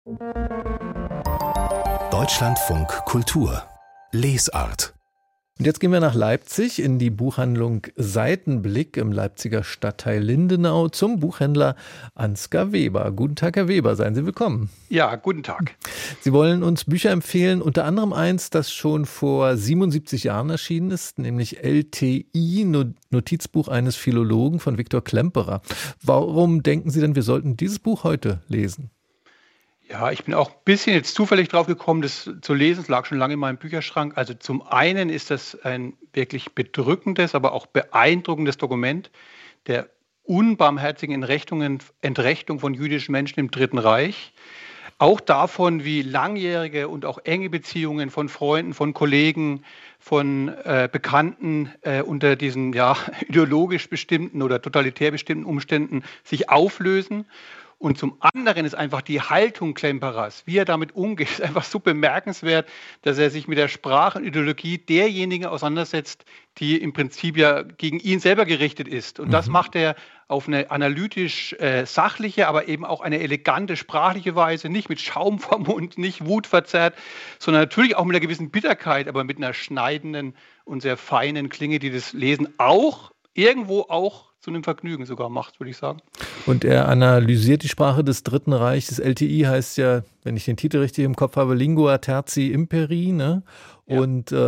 Deutschlandfunk Kultur Lesart. Und jetzt gehen wir nach Leipzig in die Buchhandlung Seitenblick im Leipziger Stadtteil Lindenau zum Buchhändler Ansgar Weber. Guten Tag, Herr Weber, seien Sie willkommen. Ja, guten Tag. Sie wollen uns Bücher empfehlen, unter anderem eins, das schon vor 77 Jahren erschienen ist, nämlich LTI, Notizbuch eines Philologen von Viktor Klemperer. Warum denken Sie denn, wir sollten dieses Buch heute lesen? Ja, ich bin auch ein bisschen jetzt zufällig drauf gekommen, das zu lesen. Es lag schon lange in meinem Bücherschrank. Also zum einen ist das ein wirklich bedrückendes, aber auch beeindruckendes Dokument der unbarmherzigen Entrechtung von jüdischen Menschen im Dritten Reich. Auch davon, wie langjährige und auch enge Beziehungen von Freunden, von Kollegen, von Bekannten unter diesen ideologisch bestimmten oder totalitär bestimmten Umständen sich auflösen. Und zum anderen ist einfach die Haltung Klemperers, wie er damit umgeht, ist einfach so bemerkenswert, dass er sich mit der Sprache und Ideologie derjenigen auseinandersetzt, die im Prinzip ja gegen ihn selber gerichtet ist. Und das macht er auf eine analytisch sachliche, aber eben auch eine elegante sprachliche Weise, nicht mit Schaum vom Mund, nicht wutverzerrt, sondern natürlich auch mit einer gewissen Bitterkeit, aber mit einer schneidenden und sehr feinen Klinge, die das Lesen auch irgendwo auch zu einem Vergnügen sogar macht, würde ich sagen. Und er analysiert die Sprache des Dritten Reichs. Das LTI heißt ja, wenn ich den Titel richtig im Kopf habe, Lingua Tertii Imperii, ne? Ja.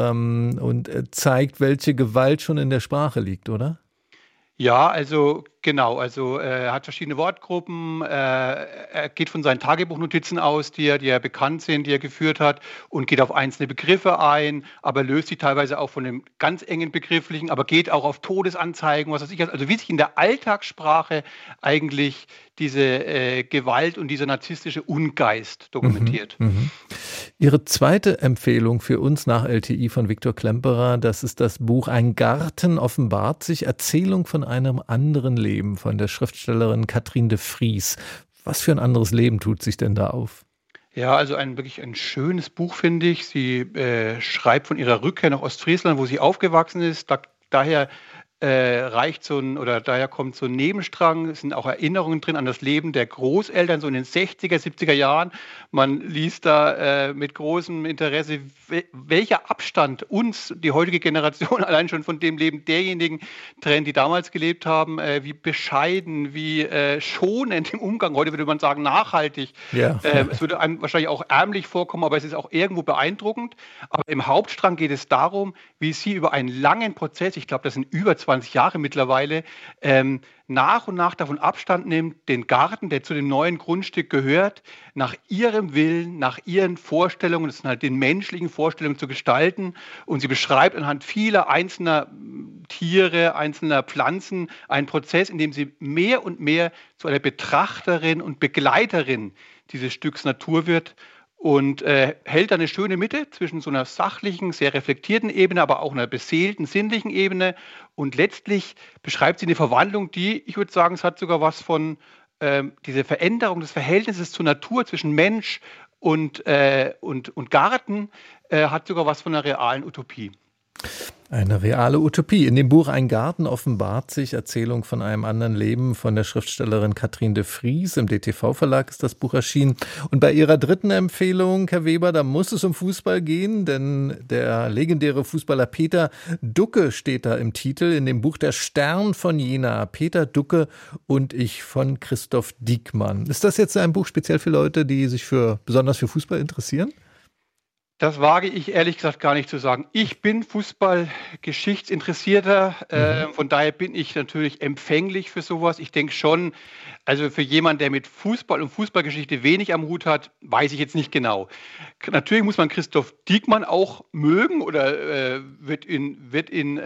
Und zeigt, welche Gewalt schon in der Sprache liegt, oder? Ja, also genau, also er hat verschiedene Wortgruppen, er geht von seinen Tagebuchnotizen aus, die ja bekannt sind, die er geführt hat und geht auf einzelne Begriffe ein, aber löst sie teilweise auch von dem ganz engen Begrifflichen, aber geht auch auf Todesanzeigen, was weiß ich, also wie sich in der Alltagssprache eigentlich diese Gewalt und dieser narzisstische Ungeist dokumentiert. Ihre zweite Empfehlung für uns nach LTI von Viktor Klemperer, das ist das Buch Ein Garten offenbart sich, Erzählung von einem anderen Leben von der Schriftstellerin Katrin de Vries. Was für ein anderes Leben tut sich denn da auf? Ja, also wirklich ein schönes Buch, finde ich. Sie schreibt von ihrer Rückkehr nach Ostfriesland, wo sie aufgewachsen ist. Daher daher kommt so ein Nebenstrang, es sind auch Erinnerungen drin an das Leben der Großeltern, so in den 60er, 70er Jahren. Man liest da mit großem Interesse, welcher Abstand uns, die heutige Generation, allein schon von dem Leben derjenigen trennt, die damals gelebt haben, wie bescheiden, wie schonend im Umgang, heute würde man sagen nachhaltig. Ja. Es würde einem wahrscheinlich auch ärmlich vorkommen, aber es ist auch irgendwo beeindruckend. Aber im Hauptstrang geht es darum, wie sie über einen langen Prozess, ich glaube, das sind über 20 Jahre mittlerweile, nach und nach davon Abstand nimmt, den Garten, der zu dem neuen Grundstück gehört, nach ihrem Willen, nach ihren Vorstellungen, das sind halt den menschlichen Vorstellungen zu gestalten. Und sie beschreibt anhand vieler einzelner Tiere, einzelner Pflanzen einen Prozess, in dem sie mehr und mehr zu einer Betrachterin und Begleiterin dieses Stücks Natur wird. Und hält da eine schöne Mitte zwischen so einer sachlichen, sehr reflektierten Ebene, aber auch einer beseelten, sinnlichen Ebene. Und letztlich beschreibt sie eine Verwandlung, die, ich würde sagen, es hat sogar was von dieser Veränderung des Verhältnisses zur Natur zwischen Mensch und Garten, hat sogar was von einer realen Utopie. Eine reale Utopie. In dem Buch Ein Garten offenbart sich, Erzählung von einem anderen Leben von der Schriftstellerin Katrin de Vries. Im DTV-Verlag ist das Buch erschienen. Und bei Ihrer dritten Empfehlung, Herr Weber, da muss es um Fußball gehen, denn der legendäre Fußballer Peter Ducke steht da im Titel, in dem Buch Der Stern von Jena. Peter Ducke und ich von Christoph Diekmann. Ist das jetzt ein Buch speziell für Leute, die sich besonders für Fußball interessieren? Das wage ich ehrlich gesagt gar nicht zu sagen. Ich bin Fußball-Geschichtsinteressierter, von daher bin ich natürlich empfänglich für sowas. Ich denke schon, also für jemanden, der mit Fußball und Fußballgeschichte wenig am Hut hat, weiß ich jetzt nicht genau. Natürlich muss man Christoph Diekmann auch mögen oder wird ihm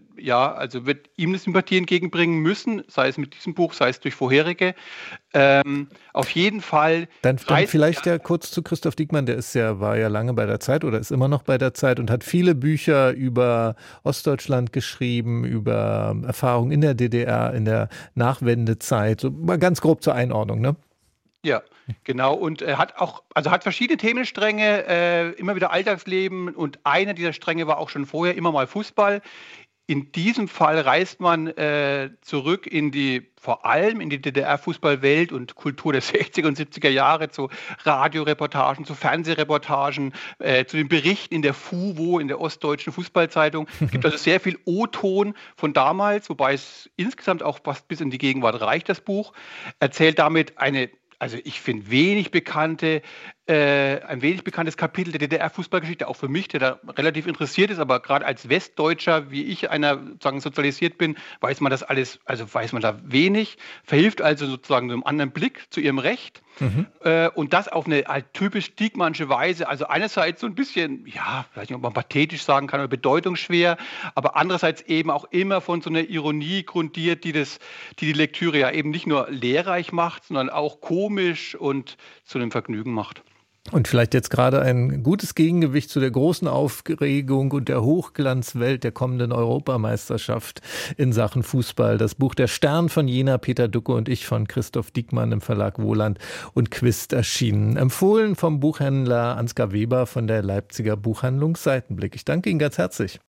Sympathie entgegenbringen müssen, sei es mit diesem Buch, sei es durch vorherige. Auf jeden Fall. Dann vielleicht ja kurz zu Christoph Diekmann, war ja lange bei der Zeit oder ist immer noch bei der Zeit und hat viele Bücher über Ostdeutschland geschrieben, über Erfahrungen in der DDR, in der Nachwendezeit, so mal ganz grob zur Einordnung, ne? Ja, genau. Und er hat verschiedene Themenstränge, immer wieder Alltagsleben und einer dieser Stränge war auch schon vorher immer mal Fußball. In diesem Fall reist man zurück vor allem in die DDR-Fußballwelt und Kultur der 60er und 70er Jahre, zu Radioreportagen, zu Fernsehreportagen, zu den Berichten in der FUVO, in der Ostdeutschen Fußballzeitung. Es gibt also sehr viel O-Ton von damals, wobei es insgesamt auch fast bis in die Gegenwart reicht, das Buch. Erzählt damit also ich finde, ein wenig bekanntes Kapitel der DDR-Fußballgeschichte, auch für mich, der da relativ interessiert ist, aber gerade als Westdeutscher, wie ich einer sozusagen sozialisiert bin, weiß man das alles, also weiß man da wenig, verhilft also sozusagen einem anderen Blick zu ihrem Recht. Und das auf eine halt typisch Diekmannsche Weise, also einerseits so ein bisschen, ja, weiß nicht, ob man pathetisch sagen kann oder bedeutungsschwer, aber andererseits eben auch immer von so einer Ironie grundiert, die Lektüre ja eben nicht nur lehrreich macht, sondern auch komisch und zu einem Vergnügen macht. Und vielleicht jetzt gerade ein gutes Gegengewicht zu der großen Aufregung und der Hochglanzwelt der kommenden Europameisterschaft in Sachen Fußball. Das Buch Der Stern von Jena, Peter Ducke und ich von Christoph Diekmann im Verlag Wohland und Quist erschienen. Empfohlen vom Buchhändler Ansgar Weber von der Leipziger Buchhandlung Seitenblick. Ich danke Ihnen ganz herzlich.